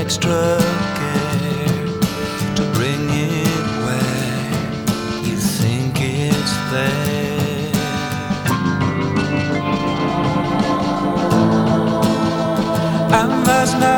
extra care to bring it where you think it's there. I must not